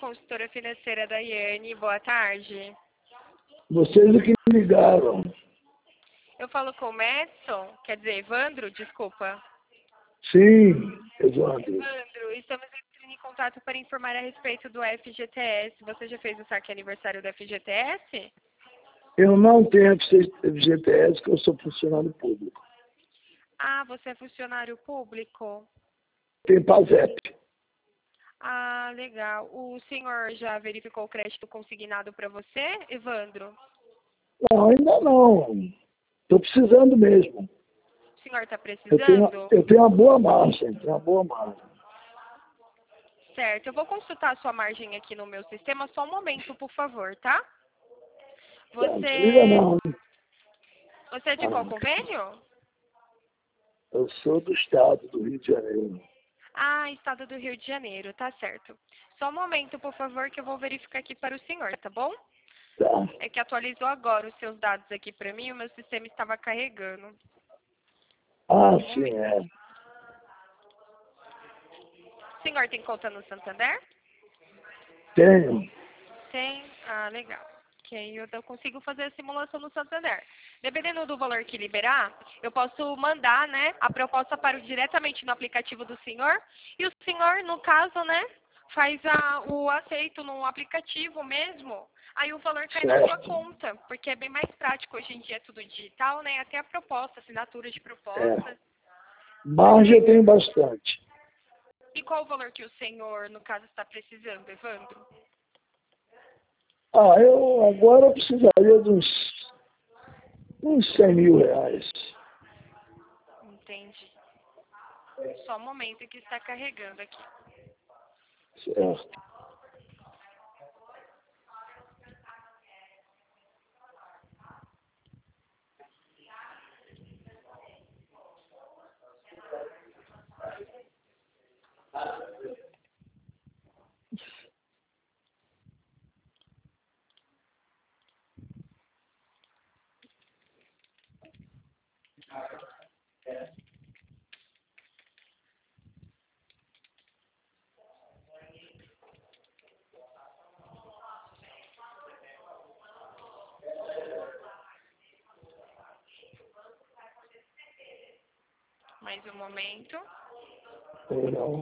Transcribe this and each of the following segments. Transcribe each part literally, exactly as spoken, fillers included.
consultora financeira da Iane. Boa tarde. Vocês é que me ligaram. Eu falo com o Madison, quer dizer, Evandro, desculpa. Sim, Evandro. Evandro, estamos entrando em contato para informar a respeito do F G T S. Você já fez o saque aniversário do F G T S? Eu não tenho F G T S, porque eu sou funcionário público. Ah, você é funcionário público? Tem PASEP. Ah, legal. O senhor já verificou o crédito consignado para você, Evandro? Não, ainda não. Estou precisando mesmo. O senhor está Eu precisando? tenho, eu tenho uma boa margem, tenho uma boa margem. Certo, eu vou consultar a sua margem aqui no meu sistema, só um momento, por favor, tá? Não desliga Você, não. você é de qual Ah, convênio? eu sou do estado do Rio de Janeiro. Ah, estado do Rio de Janeiro, tá certo. Só um momento, por favor, que eu vou verificar aqui para o senhor, tá bom? Tá? É que atualizou agora os seus dados aqui para mim, o meu sistema estava carregando. Ah, Um sim, momento. é. O senhor tem conta no Santander? Tenho. Tem? Ah, legal. Que aí eu eu consigo fazer a simulação no Santander. Dependendo do valor que liberar, eu posso mandar, né, a proposta para o, diretamente no aplicativo do senhor. E o senhor, no caso, né, faz a, o aceito no aplicativo mesmo. Aí o valor cai na sua Certo. conta, porque é bem mais prático. Hoje em dia é tudo digital, né? Até a proposta, assinatura de É. proposta. Margem eu tenho bastante. E qual o valor que o senhor, no caso, está precisando, Evandro? Ah, eu agora precisaria de uns, uns cem mil reais. Entendi. Só um momento que está carregando aqui. Certo. Mais um momento. Ou não.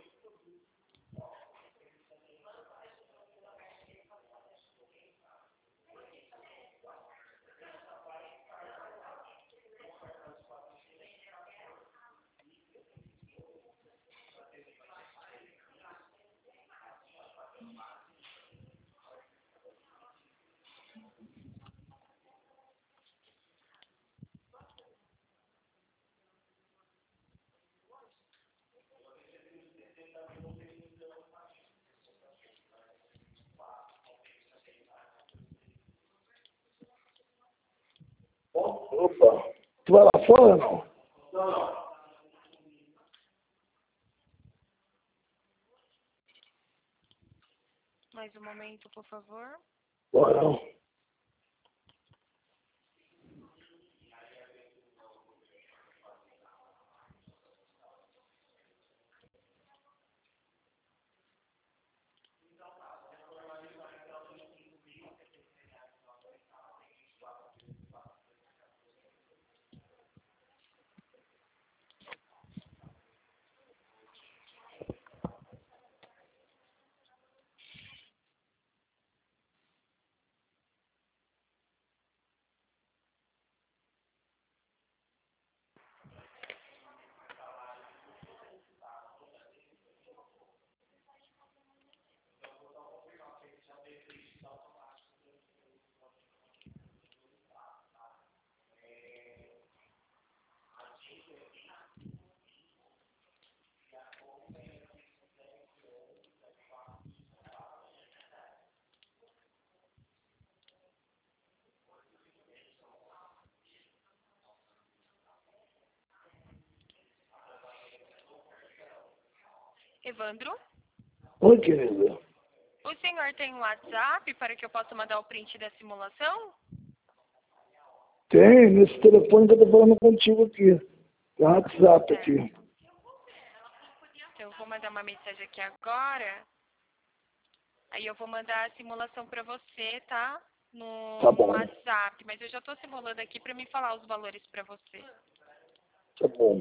Opa, tu vai lá fora ou não? Mais um momento, por favor. Bora não. Evandro, Oi, querida. o senhor tem um WhatsApp para que eu possa mandar o print da simulação? Tem, nesse telefone que eu tô falando contigo aqui. Tem um WhatsApp aqui. Então eu vou mandar uma mensagem aqui agora. Aí eu vou mandar a simulação para você, tá? No, Tá no bom. WhatsApp. Mas eu já estou simulando aqui para me falar os valores para você. Tá bom.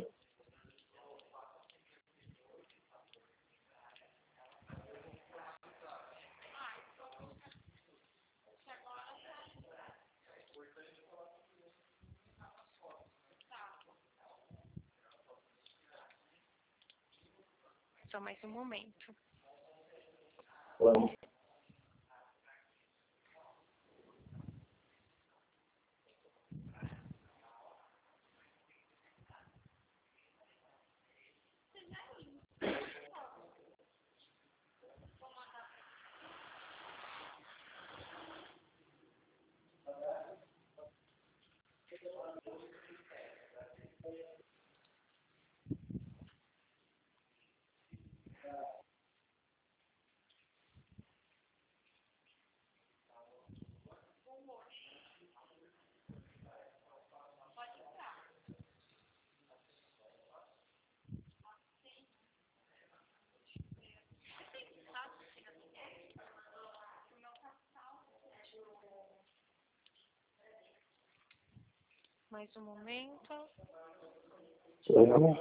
Só mais um momento. Vamos. Mais um momento. Vamos.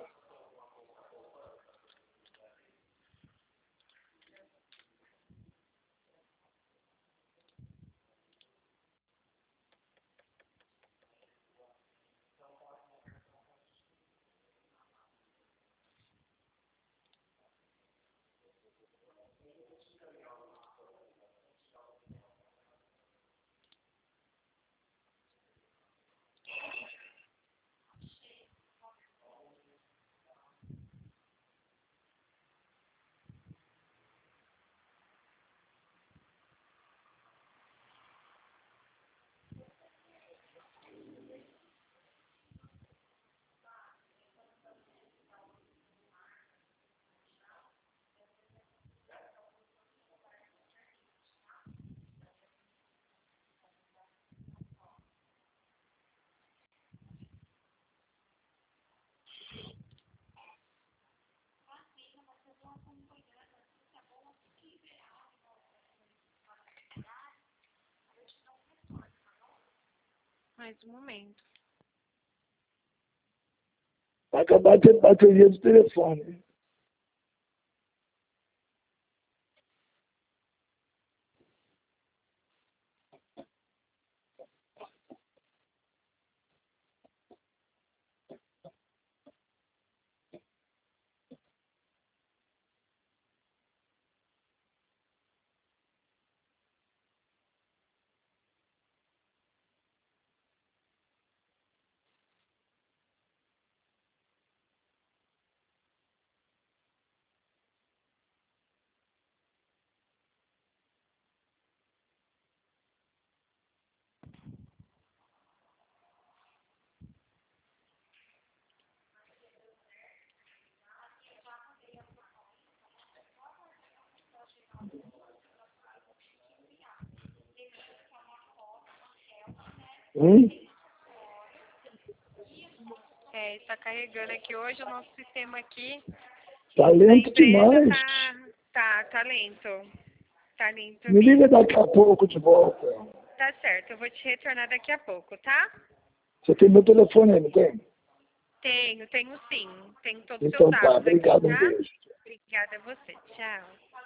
Mais um momento. Vai acabar a bateria do telefone. Hum? É, está carregando aqui hoje o nosso sistema aqui. Tá Da lento empresa demais. tá, tá, tá lento. Tá lento Me liga mesmo. daqui a pouco de volta. Tá certo, eu vou te retornar daqui a pouco, tá? Você tem meu telefone aí, não tem? Tenho, tenho sim. Tenho todos os seus Então tá, dados aqui, obrigado, um tá? beijo. Obrigada a você. Tchau.